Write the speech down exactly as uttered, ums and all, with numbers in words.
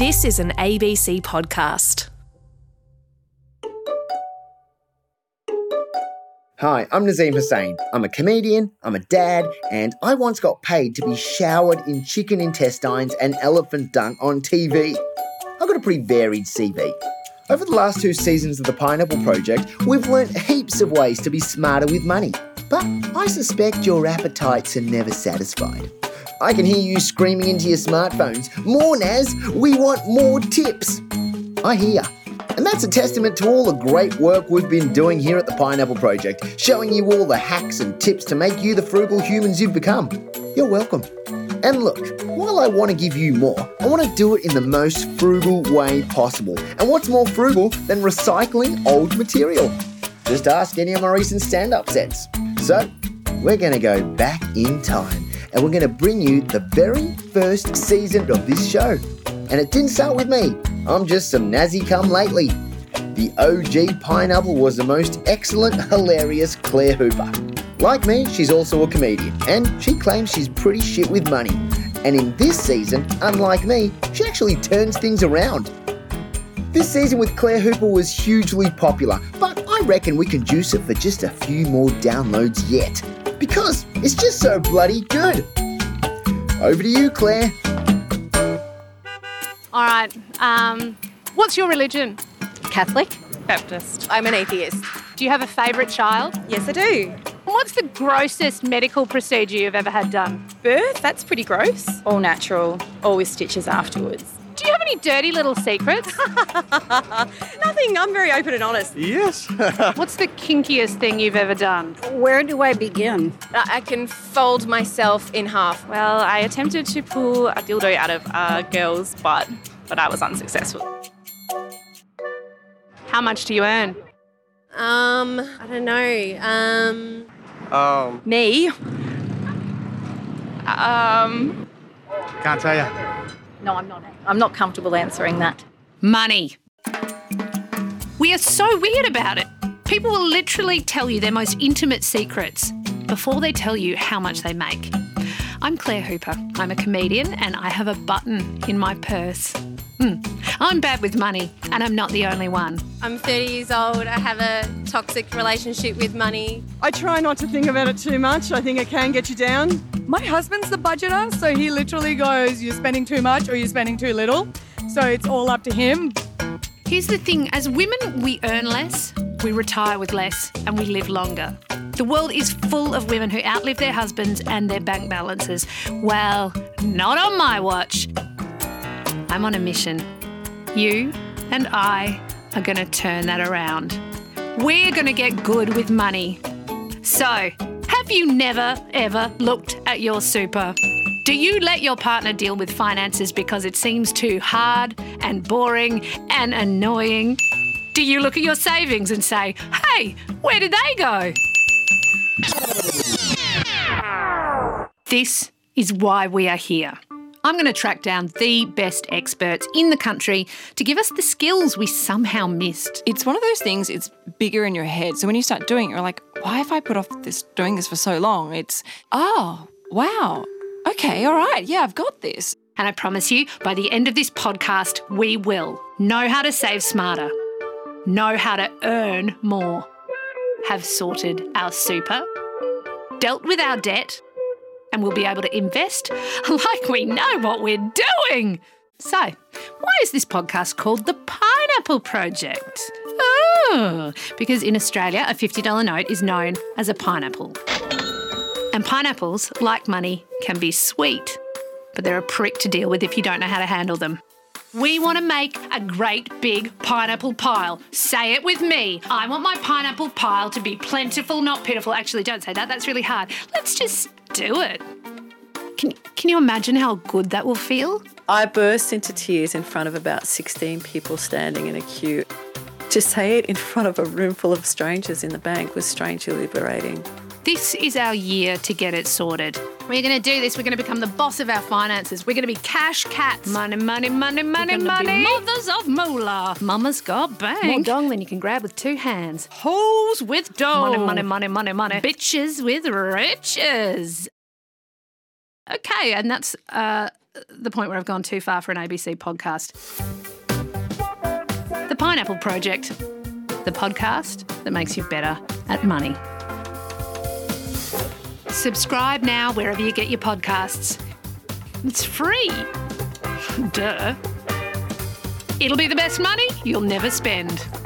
This is an A B C podcast. Hi, I'm Nazim Hussain. I'm a comedian, I'm a dad, and I once got paid to be showered in chicken intestines and elephant dung on T V. I've got a pretty varied C V. Over the last two seasons of the Pineapple Project, we've learnt heaps of ways to be smarter with money. But I suspect your appetites are never satisfied. I can hear you screaming into your smartphones, "More, Naz, we want more tips." I hear. And that's a testament to all the great work we've been doing here at the Pineapple Project, showing you all the hacks and tips to make you the frugal humans you've become. You're welcome. And look, while I want to give you more, I want to do it in the most frugal way possible. And what's more frugal than recycling old material? Just ask any of my recent stand-up sets. So, we're going to go back in time and we're going to bring you the very first season of this show. And it didn't start with me. I'm just some Nazi come lately. The O G Pineapple was the most excellent, hilarious Claire Hooper. Like me, she's also a comedian, and she claims she's pretty shit with money. And in this season, unlike me, she actually turns things around. This season with Claire Hooper was hugely popular, but I reckon we can juice it for just a few more downloads yet. Because it's just so bloody good. Over to you, Claire. All right, um, what's your religion? Catholic. Baptist. I'm an atheist. Do you have a favourite child? Yes, I do. What's the grossest medical procedure you've ever had done? Birth? That's pretty gross. All natural, all with stitches afterwards. Do you have any dirty little secrets? Nothing, I'm very open and honest. Yes. What's the kinkiest thing you've ever done? Where do I begin? I can fold myself in half. Well, I attempted to pull a dildo out of a girl's butt, but I was unsuccessful. How much do you earn? Um, I don't know. Um, Um, Me? Um, can't tell you. No, I'm not. I'm not comfortable answering that. Money. We are so weird about it. People will literally tell you their most intimate secrets before they tell you how much they make. I'm Claire Hooper. I'm a comedian and I have a button in my purse. Mm. I'm bad with money and I'm not the only one. I'm thirty years old. I have a toxic relationship with money. I try not to think about it too much. I think it can get you down. My husband's the budgeter, so he literally goes, you're spending too much or you're spending too little. So it's all up to him. Here's the thing, as women, we earn less, we retire with less, and we live longer. The world is full of women who outlive their husbands and their bank balances. Well, not on my watch. I'm on a mission. You and I are going to turn that around. We're going to get good with money. So, have you never, ever looked at your super? Do you let your partner deal with finances because it seems too hard and boring and annoying? Do you look at your savings and say, hey, where did they go? This is why we are here. I'm going to track down the best experts in the country to give us the skills we somehow missed. it's one of those things, it's bigger in your head. So when you start doing it, you're like, why have I put off this doing this for so long? It's, oh, wow. Okay, all right, yeah, I've got this. And I promise you, by the end of this podcast, we will know how to save smarter, know how to earn more, have sorted our super, dealt with our debt, and we'll be able to invest like we know what we're doing. So, why is this podcast called The Pineapple Project? Oh, because in Australia, a fifty dollars note is known as a pineapple. And pineapples, like money, can be sweet, but they're a prick to deal with if you don't know how to handle them. We want to make a great big pineapple pile. Say it with me. I want my pineapple pile to be plentiful, not pitiful. Actually, don't say that. That's really hard. Let's just do it. Can, can you imagine how good that will feel? I burst into tears in front of about sixteen people standing in a queue. To say it in front of a room full of strangers in the bank was strangely liberating. This is our year to get it sorted. We're going to do this. We're going to become the boss of our finances. We're going to be cash cats. Money, money, money, money, money. Mothers of moolah. Mama's got bank. More dong than you can grab with two hands. Hoes with dough. Money, money, money, money, money. Bitches with riches. Okay, and that's uh, the point where I've gone too far for an A B C podcast. The Pineapple Project, the podcast that makes you better at money. Subscribe now wherever you get your podcasts. It's free. Duh. It'll be the best money you'll never spend.